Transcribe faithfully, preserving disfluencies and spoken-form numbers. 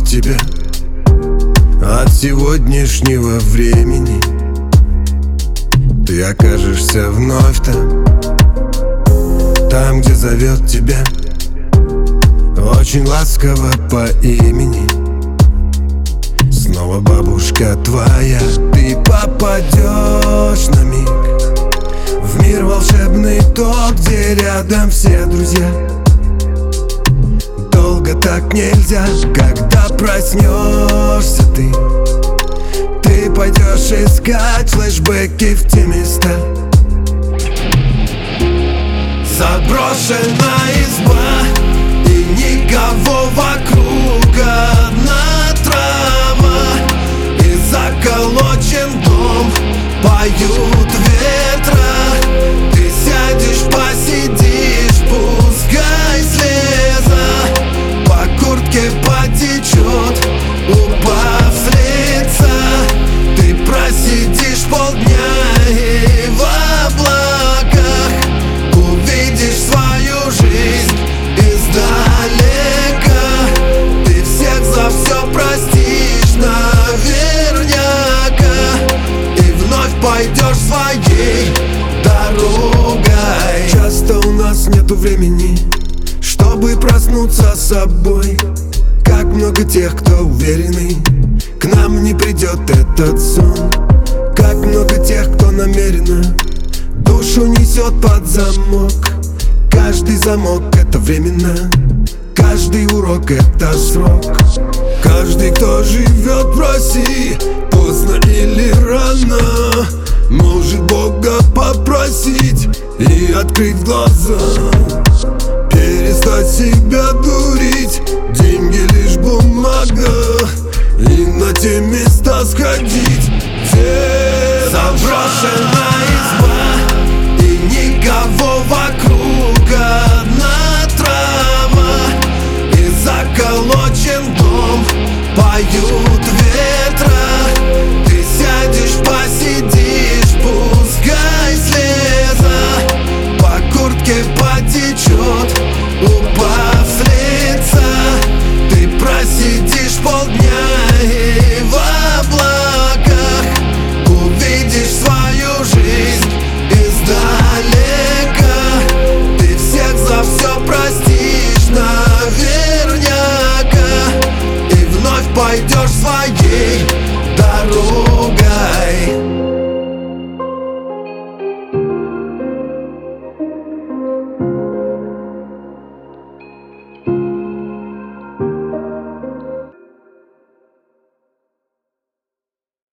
заберет тебя от сегодняшнего времени. Ты окажешься вновь там, там, где зовет тебя очень ласково по имени. Снова бабушка твоя. Ты попадешь на миг в мир волшебный, тот, где рядом все друзья. Долго так нельзя. Когда проснешься ты, ты пойдешь искать флешбеки в те места. Заброшенная изба, и никого вокруг, одна трава и заколочен дом. Поют ветра, ты сядешь, посидишь, пускай слеза по куртке потечет, упав с лица. Ты просидишь полдня и в облаках увидишь свою жизнь издалека. Ты всех за все простишь наверняка и вновь пойдешь своей дорогой. Часто у нас нету времени, чтобы проснуться собой. Как много тех, кто уверенный, к нам не придет этот сон. Как много тех, кто намеренно душу несет под замок. Каждый замок — это временно, каждый урок — это срок. Каждый, кто живет в России, поздно или рано, может Бога попросить и открыть глаза. Перестать себя дурить, деньги лишь бумага, и на теме